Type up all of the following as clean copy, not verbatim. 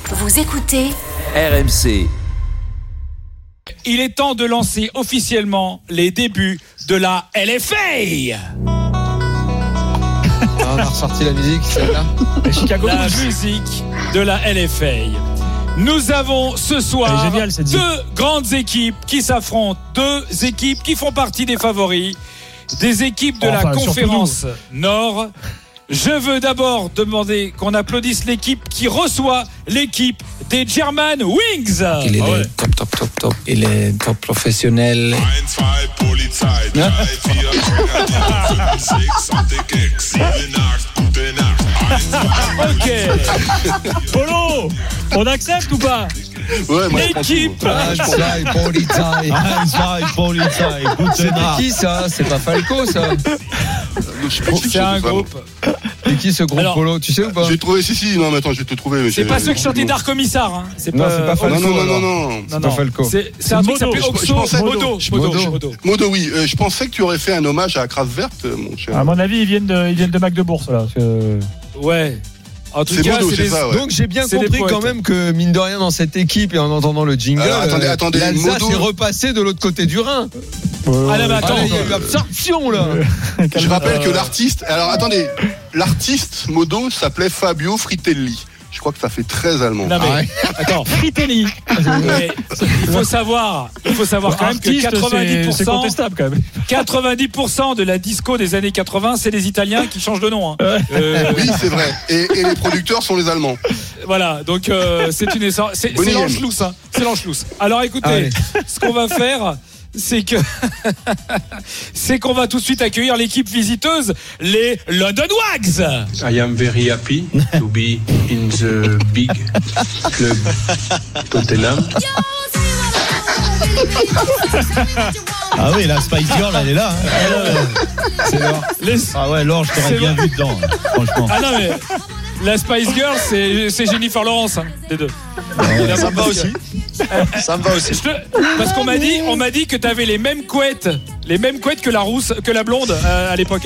Vous écoutez RMC. Il est temps de lancer officiellement les débuts de la LFA. On a ressorti la musique, celle-là. Chicago la musique de la LFA. Nous avons ce soir génial, deux grandes équipes qui s'affrontent, deux équipes qui font partie des favoris, des équipes de la conférence Nord. Je veux d'abord demander qu'on applaudisse l'équipe qui reçoit l'équipe des German Wings. Il est top. Il est top professionnel. Ok. Polo, on accepte ou pas? Ouais, moi, l'équipe. C'est qui ça? C'est pas Falco ça? C'est un groupe. C'est qui ce groupe? Alors, Polo? Tu sais ou pas? J'ai trouvé, si, non, mais attends, je vais te trouver. Mais c'est pas ceux qui chantaient Dark Commissar. Hein. C'est pas Falco. Non. C'est pas Falco. C'est un truc qui s'appelle Modo. Modo, oui. Je pensais que tu aurais fait un hommage à Kraftwerk, mon cher. À mon avis, ils viennent de Magdebourg, là. Ouais. En tout c'est cas, Modo, c'est ça, ouais. Donc j'ai bien compris quand même que mine de rien dans cette équipe et en entendant le jingle, attendez, l'Alsace Modo... est repassé de l'autre côté du Rhin. Ah là, mais attends, il y a eu absorption là. Je rappelle que l'artiste, alors attendez, l'artiste Modo s'appelait Fabio Fritelli. Je crois que ça fait très allemand. Non mais attends, Fritelli. Il faut savoir quand même que 90%, c'est contestable quand même. 90% de la disco des années 80, c'est les Italiens qui changent de nom. Hein. Oui, c'est vrai. Et les producteurs sont les Allemands. Voilà, donc c'est une essence. C'est l'Anschluss. Hein. C'est l'Anschluss. Alors écoutez, ce qu'on va faire, c'est qu'on va tout de suite accueillir l'équipe visiteuse, les London Wags. I am very happy to be in the big club Tottenham. Ah oui, la Spice Girl, elle est là. C'est Laure. Ah ouais, Laure, je t'aurais bien vu dedans, franchement. Ah non mais la Spice Girl, c'est Jennifer Lawrence, hein, des deux. Ça me va aussi. Ça me va aussi. Parce qu'on m'a dit que t'avais les mêmes couettes que la rousse, que la blonde à l'époque.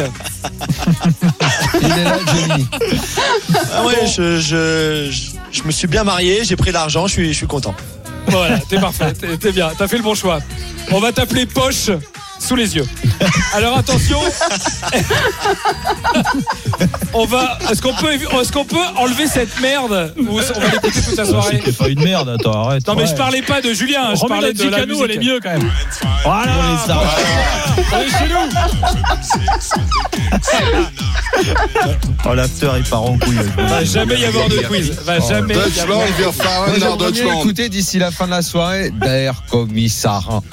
Il est là, Jenny. Ah ouais, je me suis bien marié, j'ai pris l'argent, je suis content. Voilà, t'es parfait, t'es bien, t'as fait le bon choix. On va t'appeler Poche sous les yeux. Alors attention. Est-ce qu'on peut enlever cette merde ou on va l'écouter toute la soirée? C'est pas une merde, attends, arrête. Non mais je parlais pas de Julien, je parlais de la musique. Elle est mieux quand même. Voilà. On est chez nous. Oh, l'after il part en couille. Va jamais y avoir de quiz. Va jamais y avoir. J'aimerais mieux écouter d'ici la fin de la soirée Der Kommissar.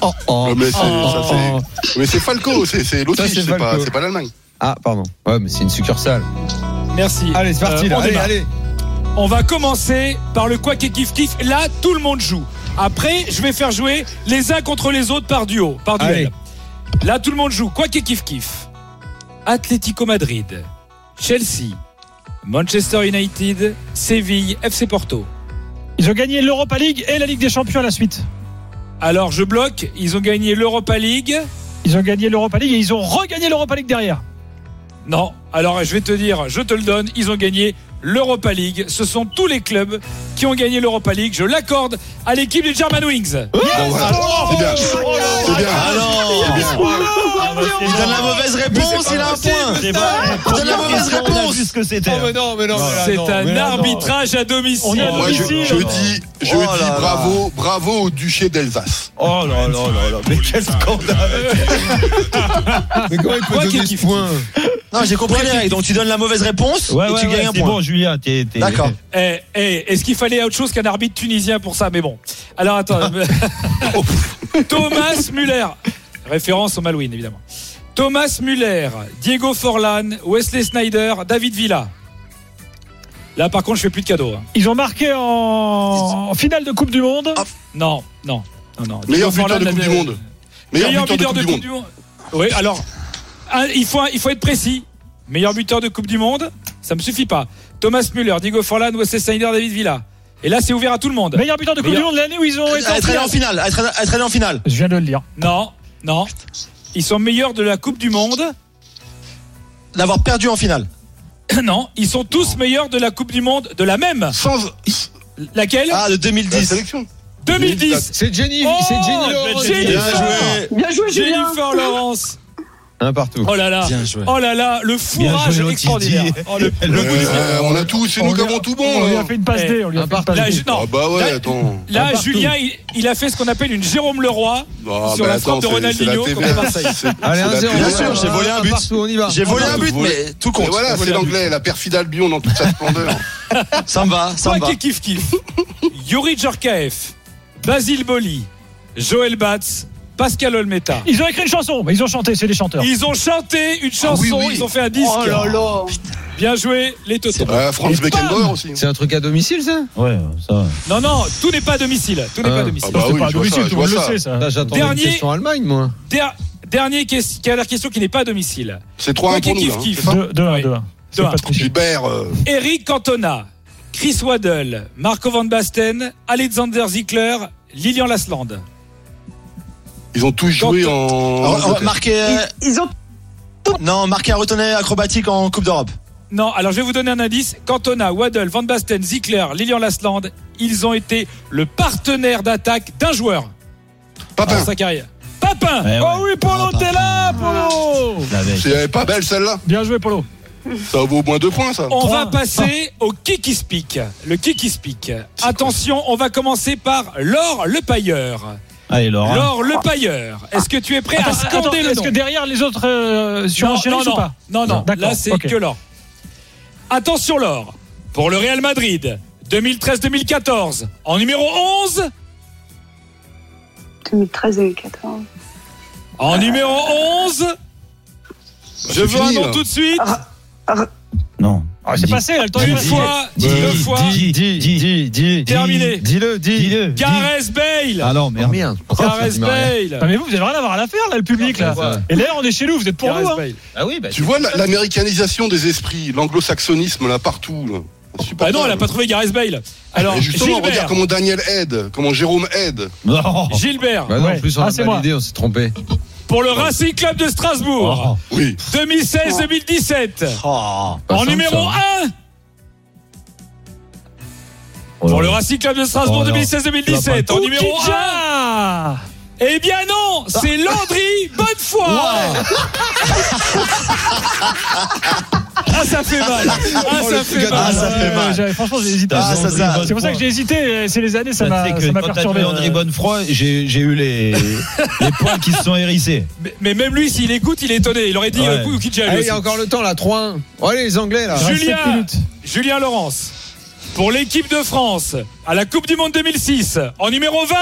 Mais c'est Falco, c'est l'Autriche, c'est pas l'Allemagne. Ah pardon. Ouais, mais c'est une succursale. Merci. Allez, c'est parti là. Allez. On va commencer par le quoi qu'il kiff kiff. Là, tout le monde joue. Après, je vais faire jouer les uns contre les autres par duel. Là, tout le monde joue. Quoi qu'il kiff kiff. Atlético Madrid, Chelsea, Manchester United, Séville, FC Porto. Ils ont gagné l'Europa League et la Ligue des Champions à la suite. Alors, je bloque. Ils ont gagné l'Europa League. Ils ont gagné l'Europa League et ils ont regagné l'Europa League derrière. Non, alors je vais te dire, je te le donne, ils ont gagné l'Europa League. Ce sont tous les clubs qui ont gagné l'Europa League. Je l'accorde à l'équipe des German Wings. Bon, voilà. C'est bien. Ah non. Il donne la mauvaise réponse, il a un point. Il donne la mauvaise réponse. On a vu ce que c'était. Mais non. C'est un arbitrage à domicile. Moi, je dis bravo au duché d'Alsace. Oh là là, mais quel scandale. Mais comment il peut donner ce point? Non, j'ai compris les règles. Donc tu donnes la mauvaise réponse et tu gagnes un point. C'est bon, Julien, t'es... D'accord. Est-ce qu'il fallait autre chose qu'un arbitre tunisien pour ça? Mais bon. Alors attends. Thomas Müller. Référence au Malouine, évidemment. Thomas Müller, Diego Forlán, Wesley Sneijder, David Villa. Là, par contre, je fais plus de cadeaux. Hein. Ils ont marqué en finale de Coupe du Monde. Non. Meilleur buteur de Coupe du Monde. Meilleur buteur de Coupe du Monde. Oui, alors, il faut être précis. Meilleur buteur de Coupe du Monde, ça me suffit pas. Thomas Müller, Diego Forlán, Wesley Sneijder, David Villa. Et là, c'est ouvert à tout le monde. Meilleur buteur de Coupe du Monde l'année où ils ont été être allé en finale. Être allé en finale. Je viens de le dire. Non. Ils sont meilleurs de la Coupe du Monde. D'avoir perdu en finale. Non, ils sont tous meilleurs de la Coupe du Monde de la même. Laquelle? Ah, de La 2010. sélection. 2010. C'est Jenny Oh, Laurence. Bien joué. Jennifer Lawrence. Un partout. Oh là là. Bien joué. Oh là là, le fourrage joué, extraordinaire. Oh, le goût du On a tout, c'est nous qui avons tout bon. On lui a hein. fait une passe D. On lui a fait une passe Là, D. non. Ah bah ouais, Là- attends. Là, Julien, il a fait ce qu'on appelle une Jérôme Leroy Ah, sur mais la frappe de attends, c'est la Ronaldinho TV. contre Marseille. Allez, 1-0. Bien sûr, j'ai volé un but. Partout, on y va. J'ai volé un but, mais tout Et compte. voilà, c'est l'anglais, la perfide Albion dans toute sa splendeur. Ça me va. Quoi kiff kiff. Yuri Djorkaeff, Basile Boli, Joël Batz, Pascal Olmeta. Ils ont écrit une chanson, mais ils ont chanté, c'est des chanteurs. Ils ont chanté une chanson, oui, oui. ils ont fait un disque. Oh là là. Bien joué, les Totos. Franz Beckenbauer aussi. C'est un truc à domicile, ça? Ouais, ça. Non, non, tout n'est pas à domicile. Tout n'est pas à domicile. Ah bah C'est oui, pas à je vois domicile, ça, tout le monde je le vois ça. sait, ça. Là, j'attendais une Dernier- question Allemagne, moi. Dernière question qui n'est pas à domicile. C'est 3-1 pour nous. Kiff, là, hein, kiff. c'est ça 2-1, Oui. 2-1. C'est 2-1. pas triché. Gilbert, Eric Cantona, Chris Waddle, Marco Van Basten, Alexander Zickler, Lilian Lasland. ils ont tous joué en. Marqué. Ils ont Non, marqué un retourné acrobatique en Coupe d'Europe. Non, alors je vais vous donner un indice. Cantona, Waddle, Van Basten, Zickler, Lilian Lasland, ils ont été le partenaire d'attaque d'un joueur Papin. dans sa carrière. Papin. Ouais, ouais. Oh oui, Polo, t'es là, Polo. La veille. C'est pas belle celle-là. Bien joué, Polo. Ça vaut au moins 2 points, ça. On Trois. va passer au Kiki Speak. Le Kiki Speak. Attention, on va commencer par Laure Le Pailleur. Allez, Laurent. Laure Le Pailleur. Est-ce que tu es prêt à scander le est-ce nom? que derrière les autres sur Non, enchaînés ou pas? non, D'accord, là c'est ok. que Laure. Attention Laure, pour le Real Madrid, 2013-2014, en numéro 11, 2013-2014. en numéro 11, je veux fini, un nom là. tout de suite, Non. Ah, c'est passé, là, le temps est une passé. fois, deux fois, Dis. Terminé. Dis-le. Gareth Bale. Ah non, merde. Merde. Gareth Ah, Bale. mais vous avez rien à voir à l'affaire, là, le public, là. Ouais. Et d'ailleurs, on est chez nous, vous êtes pour Gareth nous, hein. Bale. Ah oui, bah. Tu vois l'américanisation des esprits, l'anglo-saxonisme là partout. Là. Bah non, elle a pas trouvé Gareth Bale. Alors, Et justement, on va dire Gilbert. comment Daniel aide, comment Jérôme aide. Non. Gilbert, Bah non, Ouais. en plus, on Ah, a c'est validé, on s'est trompé. pour le Racing Club de Strasbourg, Oui. 2016-2017, Oh. Pas en simple, numéro ça. 1, pour le Racing Club de Strasbourg, Oh non. 2016-2017, en numéro 1. Oukidja. Eh bien non, c'est Landry Bonnefoy. Ah ça fait mal. Ah ça fait mal. Ah, ça fait mal. Franchement, j'ai hésité. Ah, ça. C'est pour ça que j'ai hésité. C'est les années, ça Ça m'a fait que quand t'as perturbé. joué André Bonnefroy, j'ai eu les poils qui se sont hérissés. Mais même lui, s'il écoute, il est étonné. Il aurait dit Ouais. Oukidja, lui Allez, il aussi. y a encore le temps, là, 3-1. Oh, allez, les Anglais, là. Julien Laurence, pour l'équipe de France, à la Coupe du Monde 2006, en numéro 20.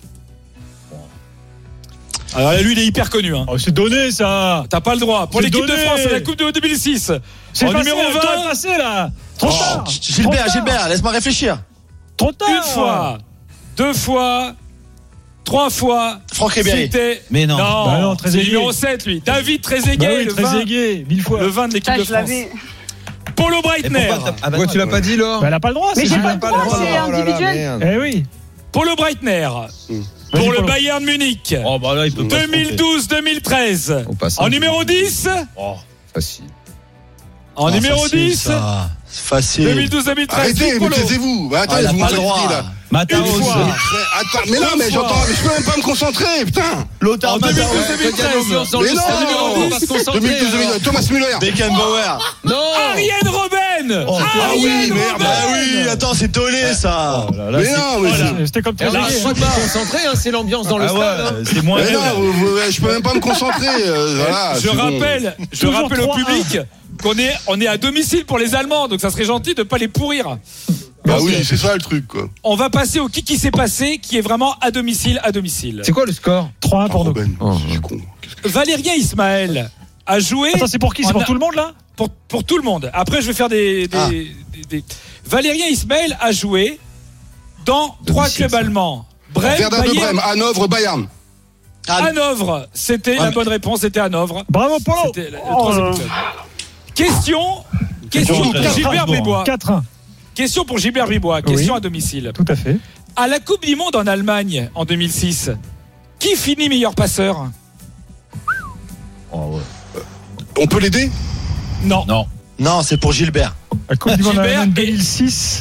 Alors là, lui, il est hyper connu. Hein. Oh, c'est donné, ça. T'as pas le droit. Pour C'est l'équipe de donné. France, à la Coupe du Monde 2006, C'est en passé, numéro le temps est 20. passé, là. Trop tard. Gilbert, laisse-moi réfléchir. Trop tard. Une fois, deux fois, trois fois. Franck Ribéry. C'était. Mais non. Bah non, c'est Trezeguet. numéro 7, lui. David Trezeguet, Bah oui, le 20. Trezeguet, 1000 fois. Le 20 de l'équipe Ah, de je France. l'avais. Polo Breitner. Pourquoi tu l'as pas dit, Laure? Bah, elle a pas le droit. Mais c'est j'ai Gilbert. pas le droit, c'est Oh là là, individuel. merde. Eh oui. Polo Breitner. Vas-y, Pour le Polo. Bayern Munich. Oh bah là, il peut pas se tromper. 2012-2013. On passe. En numéro 10. Facile. En numéro Facile, 10. ça. Facile. 2012-2013. Arrêtez, mais Polo. taisez-vous. Bah, attends, Ah, il a vous pas le m'avez droit. pris, là. Mataos. Une fois. Attends, mais non, mais Deux j'entends, fois. mais je peux même pas me concentrer, putain. Lothar En Mataos. 2012-2013. Mais non, on va se concentrer. 2012, Thomas Müller. Beckenbauer. Non. Ariane Robben. Oh, Ah oui, merde. Ah oui, attends, c'est Tolé, ça. Oh là là, Mais c'est- non, mais Voilà. C'était comme Et on Trezeguet. est pas concentré, hein, c'est l'ambiance dans le Ah stade. hein. ouais, c'est moins. Mais non, je peux même pas me concentrer. Voilà, Je c'est bon. rappelle Toujours au 3-1. public qu'on est à domicile pour les Allemands, donc ça serait gentil de pas les pourrir. Bah oui, c'est ça le truc, quoi. On va passer au qui s'est passé, qui est vraiment à domicile. C'est quoi le score? 3-1 pour nous. Ben, Oh, je suis con. Valérien Ismaël a joué Attends, c'est pour qui? C'est pour tout le monde, là? pour tout le monde. Après, je vais faire des. Valérien Ismaël a joué dans trois Domicile, clubs ça. allemands. Brême, Werder de Bayern, Brême, Hanovre, Bayern. Hanovre. C'était la bonne réponse, c'était Hanovre. Bravo, Polo. C'était le troisième club. Question pour Gilbert Bribois. 4-1. Question pour Gilbert Bribois. Question à domicile. Tout à fait. À la Coupe du Monde en Allemagne en 2006, qui finit meilleur passeur? Oh, ouais. On peut l'aider? Non. Non. Non, c'est pour Gilbert. La Coupe du Monde en Gilbert Allemagne et- 2006.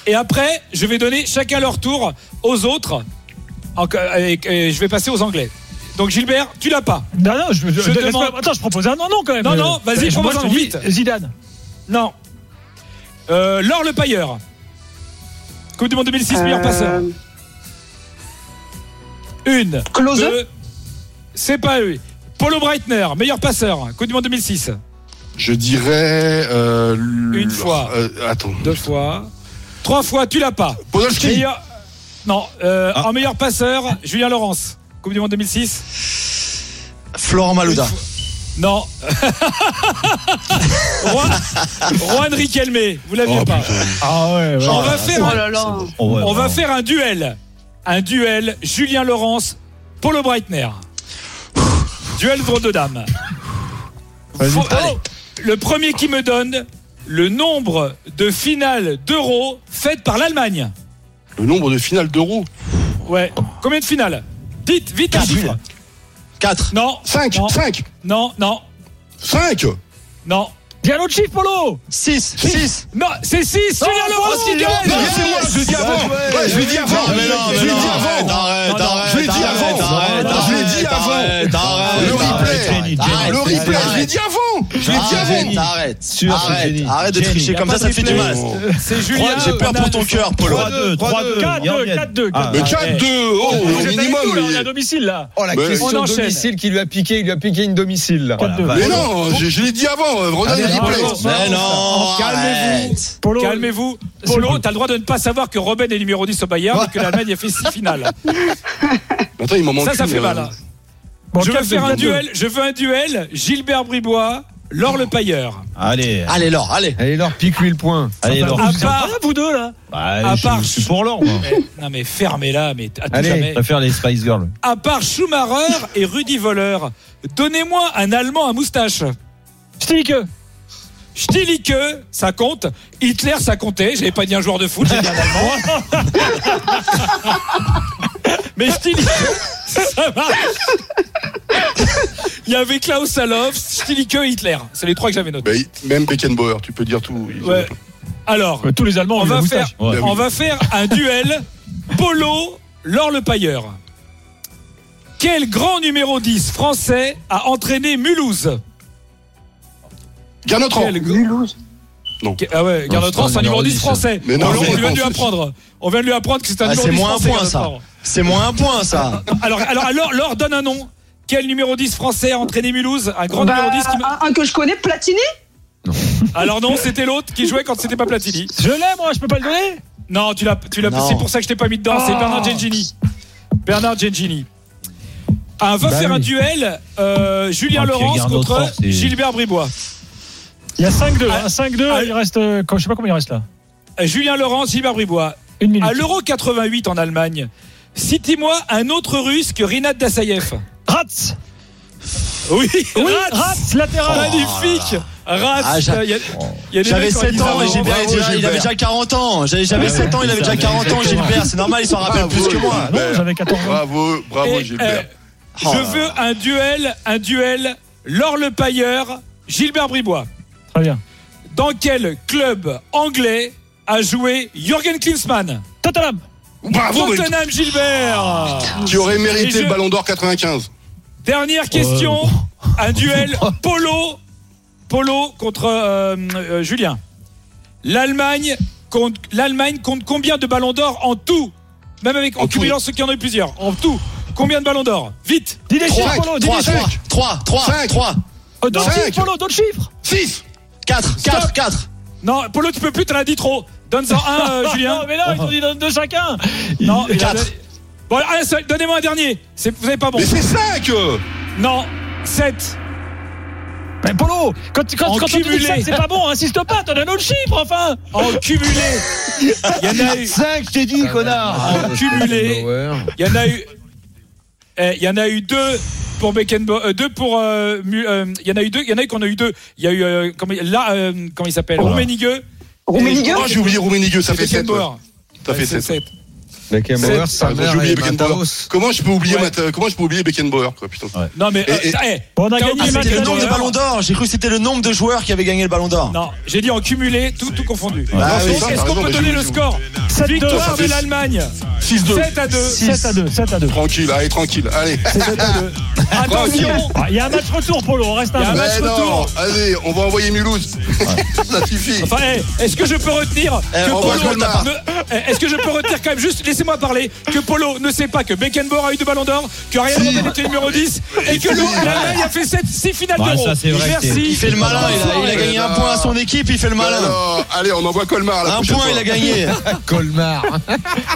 Et après, je vais donner chacun leur tour aux autres. Et je vais passer aux Anglais. Donc Gilbert, tu l'as pas. Non, je demande... Attends, je propose un non quand même. Non, vas-y, propose un vite. Zidane. Non. Laure Le Pailleur. Coupe du Monde 2006, meilleur passeur. Une. Klose. Deux. C'est pas eux. Paulo Breitner, meilleur passeur. Coupe du Monde 2006. Je dirais. Une fois. Attends. 2 fois. 3 fois, tu l'as pas. Podolski. Non, en meilleur passeur, Julien Laurens. Coupe du Monde 2006. Florent Malouda. Non. Juan Riquelme, vous l'aviez pas. Ah ouais. On va faire un duel. Un duel Julien Laurens, Paulo Breitner. Duel de dames. Le premier qui me donne le nombre de finales d'Euro faites par l'Allemagne. Le nombre de finales d'Euro. Ouais. Combien de finales? Dites vite un chiffre. 4. Non. 5. Non. 5. Non. 5. Non. Dis un autre chiffre, Polo. 6. Non, c'est 6. Julien Laurens qui gagne. Non, c'est moi, je l'ai dit avant. Ouais, je l'ai dit avant. Mais non, je l'ai dit avant. Arrête. Je l'ai dit avant. Je l'ai dit avant. Le replay, je l'ai dit avant. Arrête de tricher comme ça te fait du mal. C'est Julien. J'ai peur pour ton cœur, Polo. 4-2. 4-2. Mais 4-2, au minimum. On est à domicile là. Oh, la question de domicile qui lui a piqué. Il lui a piqué une domicile. Là. 4-2. Mais non, je l'ai dit avant. Regardez le replay. Mais non. Calmez-vous. Polo, t'as le droit de ne pas savoir que Robben est numéro 10 au Bayern et que l'Allemagne a fait 6 finales. Attends, il m'en manque. Ça fait mal. Je veux un duel. Gilbert Bribois, Laure Le Pailleur. Allez, Laure, Laure, pique-lui le point. allez, Laure. À part vous deux là. Je suis pour Laure, moi. Non mais fermez-la, mais à tout Allez. jamais. Je préfère les Spice Girls. À part Schumacher et Rudi Völler, donnez-moi un Allemand à moustache. Stielicke, ça compte. Hitler, ça comptait. J'avais pas dit un joueur de foot, j'ai dit un Allemand. Mais Stielicke, ça marche. Il y avait Klaus Salof, Stielicke et Hitler. C'est les 3 que j'avais notés. Même Beckenbauer, tu peux dire tout. Ouais. Alors, tous les Allemands on va faire un duel Polo, Laure Le Pailleur. Quel grand numéro 10 français a entraîné Mulhouse? Garnotran. Mulhouse. Non. Ah ouais, Garnotran, c'est un numéro 10 français. Mais non, on vient de lui apprendre. On vient de lui apprendre que c'est un numéro 10 français. C'est moins un point, ça. C'est moins un point, ça. Alors, Laure, donne un nom. Quel numéro 10 français a entraîné Mulhouse? Un grand numéro 10 qui... Un que je connais, Platini. Alors non, c'était l'autre qui jouait quand c'était pas Platini. Je l'ai, moi, je peux pas le donner. Non, tu l'as. C'est pour ça que je t'ai pas mis dedans. C'est Bernard Gengini. On va faire un duel Julien Laurens contre Gilbert Bribois. Il y a 5-2. 5-2, il reste. Je sais pas combien il reste là. Julien Laurens, Gilbert Bribois. 1 minute. À l'Euro 88 en Allemagne, citez-moi un autre Russe que Rinat Dassaïev. Ratz. Oui, Ratz, latéral. Magnifique. Ratz. J'avais 7 ans et Gilbert, il avait déjà 40 ans. J'avais 7 ans, il avait déjà 40 ans, Gilbert. C'est normal, il s'en rappelle plus que moi. Non, j'avais 14 ans. Bravo, Gilbert. Je veux un duel Laure Le Pailleur, Gilbert Bribois. Très bien. Dans quel club anglais a joué Jürgen Klinsmann? Tottenham. Bravo, Tottenham, Gilbert. Qui aurait mérité le Ballon d'Or 95. Dernière question. Un duel Polo contre Julien. L'Allemagne compte combien de ballons d'or en tout? Même avec en cumulant ceux qui en ont eu plusieurs. En tout, combien de ballons d'or? Vite. Dis des chiffres, Polo. 3. D'autres chiffres, Polo, d'autres chiffres. 6. 4. Non, Polo, tu peux plus, t'en as dit trop. Donne-en un, Julien. Non, mais non, ils ont dit donne 2 chacun. Non, 4. Bon, un seul, donnez-moi un dernier. Vous n'avez pas bon. Mais c'est 5. Non, 7. Mais Polo, quand on te dit 5, c'est pas bon, insiste pas, t'en as un autre chiffre, enfin. En cumulé, il y en a eu 5, je t'ai dit, connard. En cumulé, il y en a eu 2 pour Beckenbauer, 2 pour il y en a eu qu'on a eu 2. Il y a eu comment il s'appelle? Rummenigge. Oh, j'ai oublié Rummenigge, ça fait 7. Ça fait 7. Beckenbauer, sa mère j'ai oublié et Beckenbauer. Mataos. Comment je peux oublier Beckenbauer, quoi, putain. Non, mais. On a gagné le match. C'était le nombre de ballons d'or. J'ai cru que c'était le nombre de joueurs qui avaient gagné le ballon d'or. Non, j'ai dit en cumulé, tout confondu. Ah oui, Est-ce qu'on peut donner le score? 7-2. Victoire de l'Allemagne. 6-2. 7-2. 7-2. Tranquille, allez. 7-2. Attention. Il y a un match retour, Polo. On reste un peu. match retour. Allez, on va envoyer Mulhouse. Ça suffit. Enfin, est-ce que je peux retenir que on va Colmar. Est-ce que je peux retenir quand même juste, laissez-moi parler, que Polo ne sait pas que Beckenbauer a eu 2 ballons d'or, que Ryan Robben était numéro 10 et que l'Allemagne a fait 6 finales d'Euro. Ça, c'est vrai. Merci. Il fait le malin. Il a gagné un point à son équipe. Il fait le malin. Alors, allez, on envoie Colmar. Un point, il a gagné. Colmar.